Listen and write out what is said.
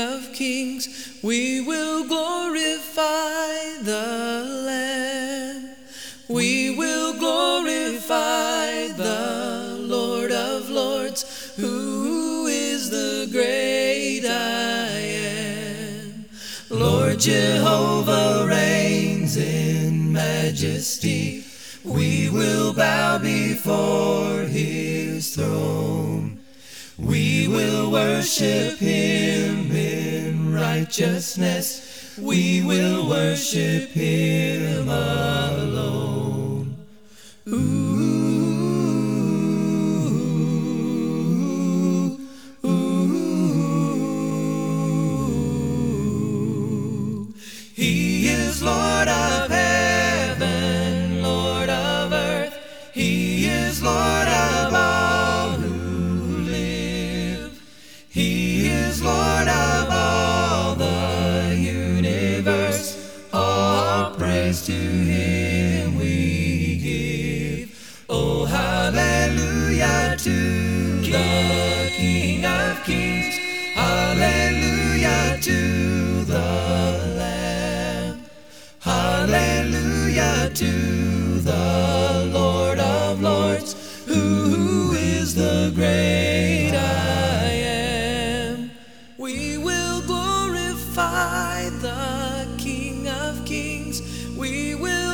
of Kings. We will glorify the Lamb. We will glorify the Lord of Lords, who is the great I am. Lord Jehovah reigns in majesty. We will bow before his throne. We will worship him in righteousness. We will worship him alone. Ooh, ooh, ooh. He is Lord of heaven, Lord of earth. He is Lord of all who live. He is Lord of all the universe. All praise to him we give. Oh, hallelujah to the King of Kings. Hallelujah to the Lamb. Hallelujah to the Lord of Lords, who is the great I am. We will glorify the King of Kings. We will